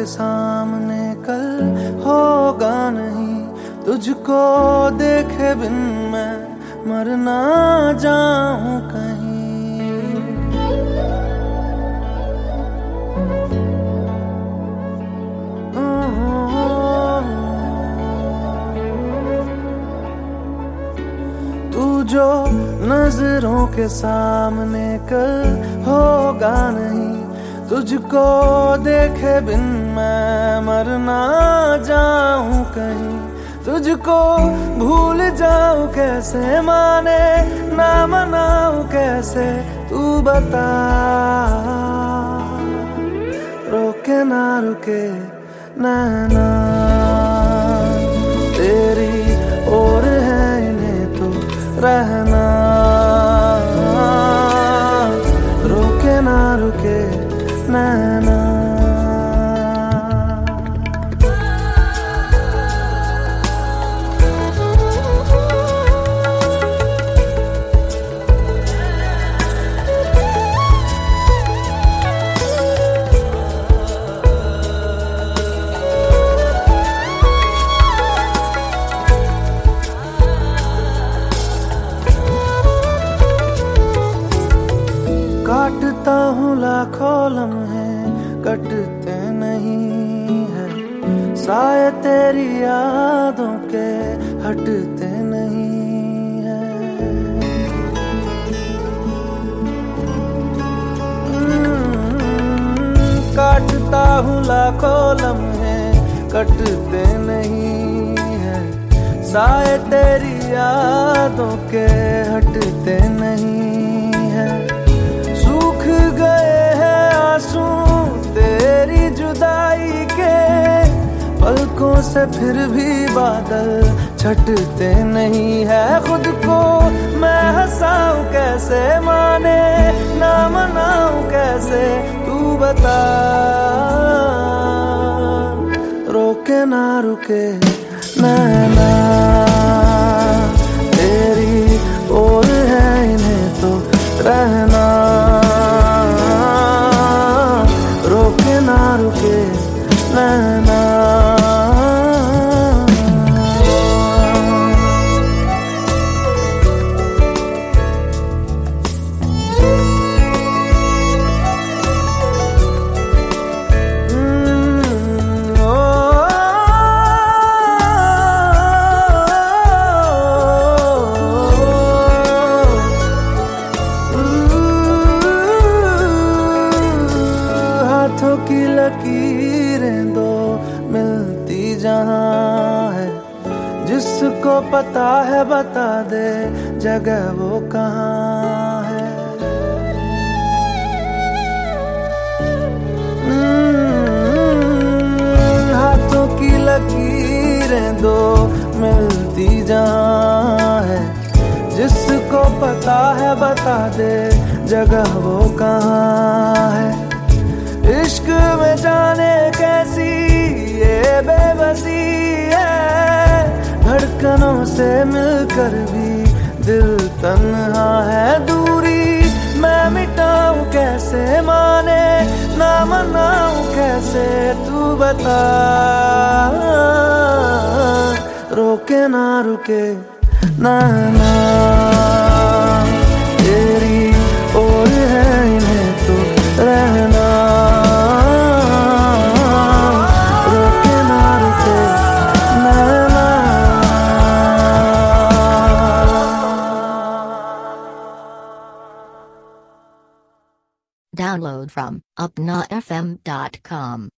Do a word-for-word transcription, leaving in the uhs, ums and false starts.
के सामने कल होगा नहीं, तुझको देखे बिन मैं मर ना जाऊं कहीं। तू जो नजरों के सामने कल होगा नहीं, तुझको देखे बिन मैं मर ना जाऊं कहीं। तुझको भूल जाऊं कैसे, माने ना मनाऊं कैसे, तू बता। रोके ना रुके नैना तेरी ओर है, इन्हें तो रहना। रोके ना रुके नैना। काटता हूँ लाखों लम्हे, कटते नहीं है, साए तेरी यादों के हटते नहीं है। काटता हूँ लाखों लम्हे, कटते नहीं है, साए तेरी यादों के हटते नहीं है। सूख गए हैं आंसू तेरी जुदाई के, पलकों से फिर भी बादल छटते नहीं है। खुद को मैं हंसाऊं कैसे, माने ना मनाऊं कैसे, तू बता। रोके ना रुके नैना तेरी ओर है, इन्हें तो रहना। रोके ना रुके नैना। हाथों की लकीरें दो मिलती जहां है, जिसको पता है बता दे जगह वो कहाँ है। हाथों की लकीरें दो मिलती जहां है, जिसको पता है बता दे जगह वो कहाँ है। इश्क में जाने कैसी ये बेबसी है, धड़कनों से मिलकर भी दिल तन्हा है। दूरी मैं मिटाऊं कैसे, माने ना मनाऊं कैसे, तू बता। रोके ना रुके नैना तेरी ओर है, इन्हें तो रहना। Download from upna f m dot com.